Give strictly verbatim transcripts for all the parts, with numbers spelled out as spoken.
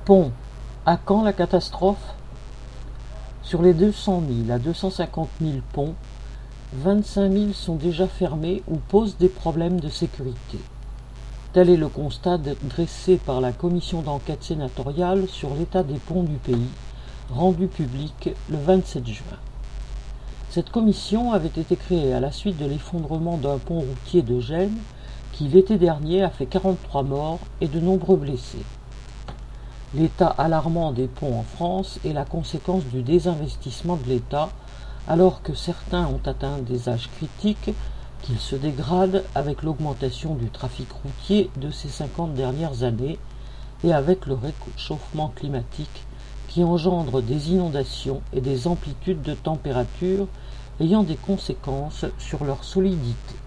Pont, à quand la catastrophe? Sur les deux cent mille à deux cent cinquante mille ponts, vingt-cinq mille sont déjà fermés ou posent des problèmes de sécurité. Tel est le constat dressé par la commission d'enquête sénatoriale sur l'état des ponts du pays, rendu public le vingt-sept juin. Cette commission avait été créée à la suite de l'effondrement d'un pont routier de Gênes qui, l'été dernier, a fait quarante-trois morts et de nombreux blessés. L'état alarmant des ponts en France est la conséquence du désinvestissement de l'État, alors que certains ont atteint des âges critiques, qu'ils se dégradent avec l'augmentation du trafic routier de ces cinquante dernières années et avec le réchauffement climatique qui engendre des inondations et des amplitudes de température ayant des conséquences sur leur solidité.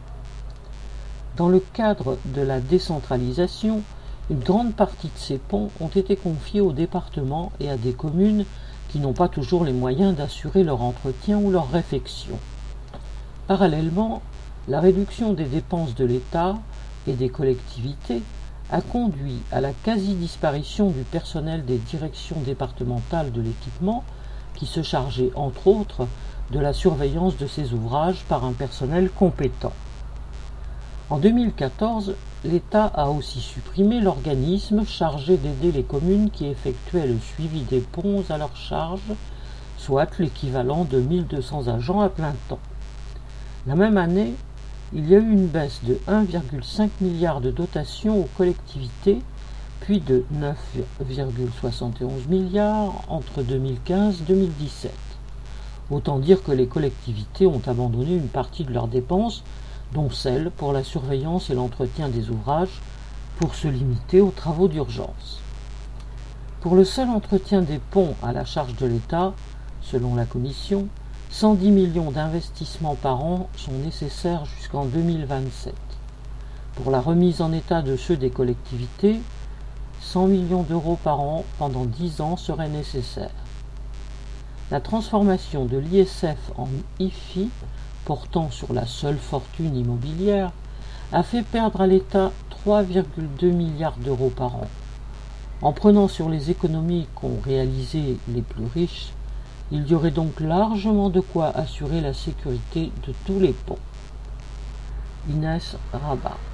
Dans le cadre de la décentralisation, une grande partie de ces ponts ont été confiés aux départements et à des communes qui n'ont pas toujours les moyens d'assurer leur entretien ou leur réfection. Parallèlement, la réduction des dépenses de l'État et des collectivités a conduit à la quasi-disparition du personnel des directions départementales de l'équipement qui se chargeait entre autres de la surveillance de ces ouvrages par un personnel compétent. En deux mille quatorze, l'État a aussi supprimé l'organisme chargé d'aider les communes qui effectuaient le suivi des ponts à leur charge, soit l'équivalent de mille deux cents agents à plein temps. La même année, il y a eu une baisse de un virgule cinq milliard de dotation aux collectivités, puis de neuf virgule soixante et onze milliards entre deux mille quinze et deux mille dix-sept. Autant dire que les collectivités ont abandonné une partie de leurs dépenses, dont celles pour la surveillance et l'entretien des ouvrages, pour se limiter aux travaux d'urgence. Pour le seul entretien des ponts à la charge de l'État, selon la Commission, cent dix millions d'investissements par an sont nécessaires jusqu'en deux mille vingt-sept. Pour la remise en état de ceux des collectivités, cent millions d'euros par an pendant dix ans seraient nécessaires. La transformation de l'I S F en I F I, portant sur la seule fortune immobilière, a fait perdre à l'État trois virgule deux milliards d'euros par an. En prenant sur les économies qu'ont réalisées les plus riches, il y aurait donc largement de quoi assurer la sécurité de tous les ponts. Inès Rabat.